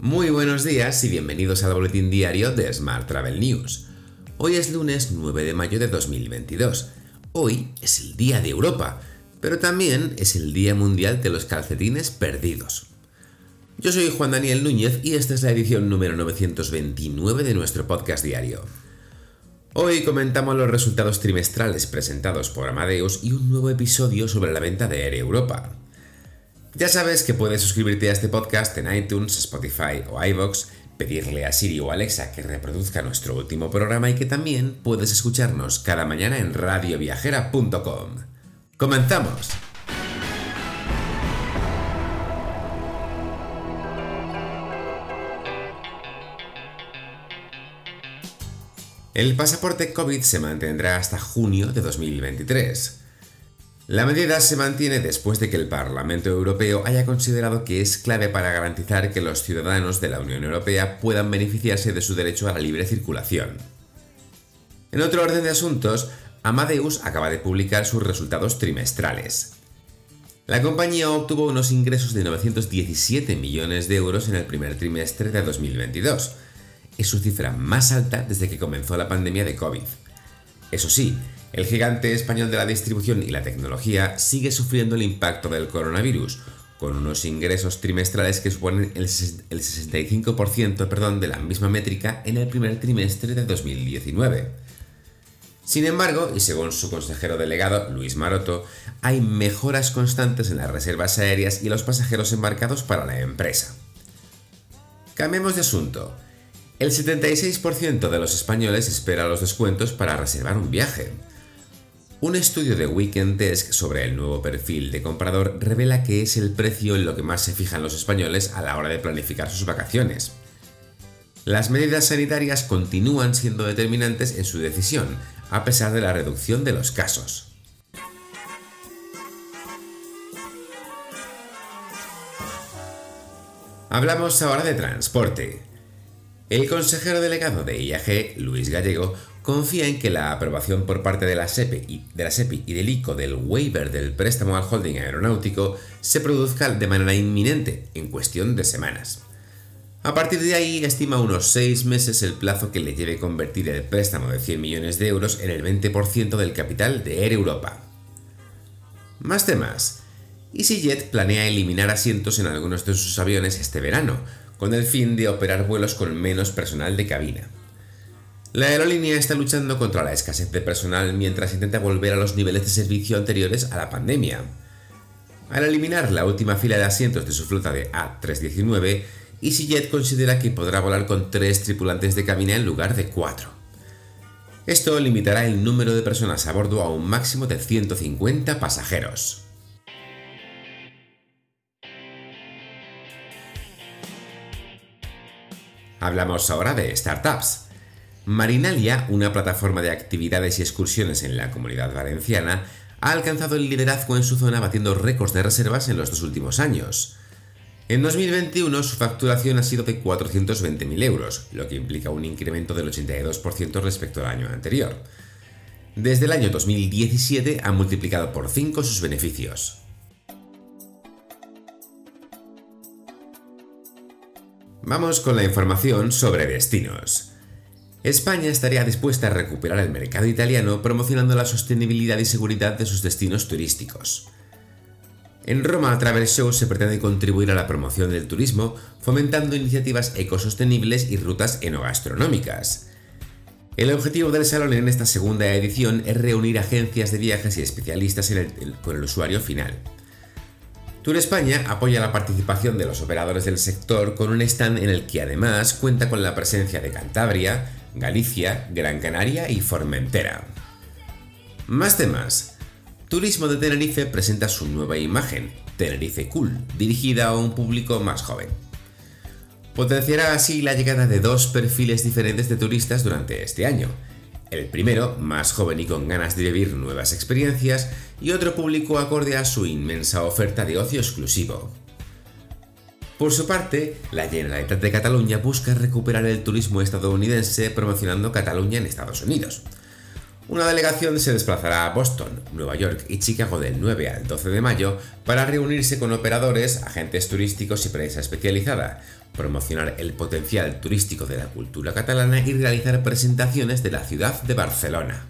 Muy buenos días y bienvenidos al boletín diario de Smart Travel News. Hoy es lunes 9 de mayo de 2022. Hoy es el Día de Europa, pero también es el Día Mundial de los Calcetines Perdidos. Yo soy Juan Daniel Núñez y esta es la edición número 929 de nuestro podcast diario. Hoy comentamos los resultados trimestrales presentados por Amadeus y un nuevo episodio sobre la venta de Air Europa. Ya sabes que puedes suscribirte a este podcast en iTunes, Spotify o iVoox, pedirle a Siri o Alexa que reproduzca nuestro último programa y que también puedes escucharnos cada mañana en radioviajera.com. ¡Comenzamos! El pasaporte COVID se mantendrá hasta junio de 2023. La medida se mantiene después de que el Parlamento Europeo haya considerado que es clave para garantizar que los ciudadanos de la Unión Europea puedan beneficiarse de su derecho a la libre circulación. En otro orden de asuntos, Amadeus acaba de publicar sus resultados trimestrales. La compañía obtuvo unos ingresos de 917 millones de euros en el primer trimestre de 2022. Es su cifra más alta desde que comenzó la pandemia de COVID. Eso sí, el gigante español de la distribución y la tecnología sigue sufriendo el impacto del coronavirus, con unos ingresos trimestrales que suponen el 65% de la misma métrica en el primer trimestre de 2019. Sin embargo, y según su consejero delegado, Luis Maroto, hay mejoras constantes en las reservas aéreas y los pasajeros embarcados para la empresa. Cambiemos de asunto. El 76% de los españoles espera los descuentos para reservar un viaje. Un estudio de Weekend Desk sobre el nuevo perfil de comprador revela que es el precio en lo que más se fijan los españoles a la hora de planificar sus vacaciones. Las medidas sanitarias continúan siendo determinantes en su decisión, a pesar de la reducción de los casos. Hablamos ahora de transporte. El consejero delegado de IAG, Luis Gallego, confía en que la aprobación por parte de la SEPI y del ICO del waiver del préstamo al holding aeronáutico se produzca de manera inminente, en cuestión de semanas. A partir de ahí, estima unos 6 meses el plazo que le lleve convertir el préstamo de 100 millones de euros en el 20% del capital de Air Europa. Más temas. EasyJet planea eliminar asientos en algunos de sus aviones este verano, con el fin de operar vuelos con menos personal de cabina. La aerolínea está luchando contra la escasez de personal mientras intenta volver a los niveles de servicio anteriores a la pandemia. Al eliminar la última fila de asientos de su flota de A319, EasyJet considera que podrá volar con 3 tripulantes de cabina en lugar de 4. Esto limitará el número de personas a bordo a un máximo de 150 pasajeros. Hablamos ahora de startups. Marinalia, una plataforma de actividades y excursiones en la Comunidad Valenciana, ha alcanzado el liderazgo en su zona batiendo récords de reservas en los 2 últimos años. En 2021 su facturación ha sido de 420.000 euros, lo que implica un incremento del 82% respecto al año anterior. Desde el año 2017 ha multiplicado por 5 sus beneficios. Vamos con la información sobre destinos. España estaría dispuesta a recuperar el mercado italiano promocionando la sostenibilidad y seguridad de sus destinos turísticos. En Roma Travel Show se pretende contribuir a la promoción del turismo, fomentando iniciativas ecosostenibles y rutas enogastronómicas. El objetivo del salón en esta segunda edición es reunir agencias de viajes y especialistas con el usuario final. Tour España apoya la participación de los operadores del sector con un stand en el que además cuenta con la presencia de Cantabria, Galicia, Gran Canaria y Formentera. Más temas. Turismo de Tenerife presenta su nueva imagen, Tenerife Cool, dirigida a un público más joven. Potenciará así la llegada de 2 perfiles diferentes de turistas durante este año. El primero, más joven y con ganas de vivir nuevas experiencias, y otro público acorde a su inmensa oferta de ocio exclusivo. Por su parte, la Generalitat de Cataluña busca recuperar el turismo estadounidense promocionando Cataluña en Estados Unidos. Una delegación se desplazará a Boston, Nueva York y Chicago del 9 al 12 de mayo para reunirse con operadores, agentes turísticos y prensa especializada, promocionar el potencial turístico de la cultura catalana y realizar presentaciones de la ciudad de Barcelona.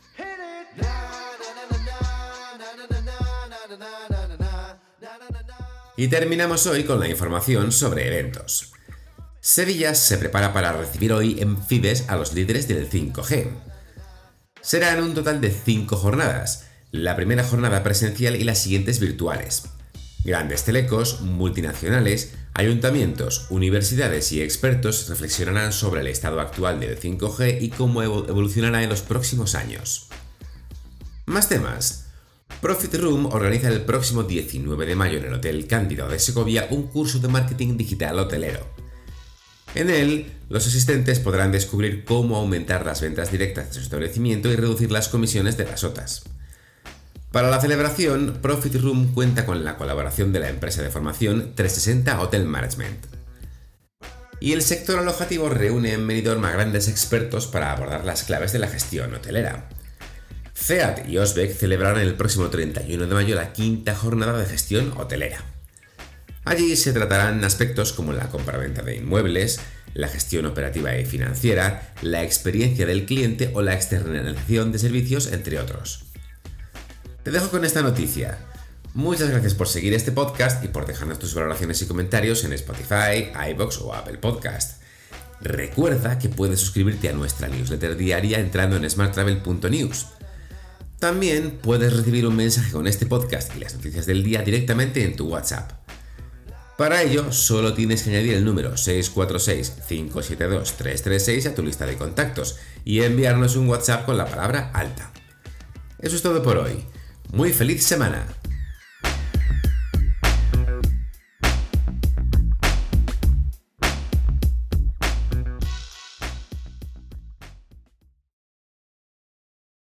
Y terminamos hoy con la información sobre eventos. Sevilla se prepara para recibir hoy en Fides a los líderes del 5G. Serán un total de 5 jornadas, la primera jornada presencial y las siguientes virtuales. Grandes telecos, multinacionales, ayuntamientos, universidades y expertos reflexionarán sobre el estado actual del 5G y cómo evolucionará en los próximos años. Más temas. Profit Room organiza el próximo 19 de mayo en el Hotel Cándido de Segovia un curso de marketing digital hotelero. En él, los asistentes podrán descubrir cómo aumentar las ventas directas de su establecimiento y reducir las comisiones de las OTAs. Para la celebración, Profit Room cuenta con la colaboración de la empresa de formación 360 Hotel Management. Y el sector alojativo reúne en Benidorm a grandes expertos para abordar las claves de la gestión hotelera. CEAT y Osbeck celebrarán el próximo 31 de mayo la 5ª jornada de gestión hotelera. Allí se tratarán aspectos como la compraventa de inmuebles, la gestión operativa y financiera, la experiencia del cliente o la externalización de servicios, entre otros. Te dejo con esta noticia. Muchas gracias por seguir este podcast y por dejarnos tus valoraciones y comentarios en Spotify, iVoox o Apple Podcast. Recuerda que puedes suscribirte a nuestra newsletter diaria entrando en smarttravel.news. También puedes recibir un mensaje con este podcast y las noticias del día directamente en tu WhatsApp. Para ello, solo tienes que añadir el número 646-572-336 a tu lista de contactos y enviarnos un WhatsApp con la palabra alta. Eso es todo por hoy. ¡Muy feliz semana!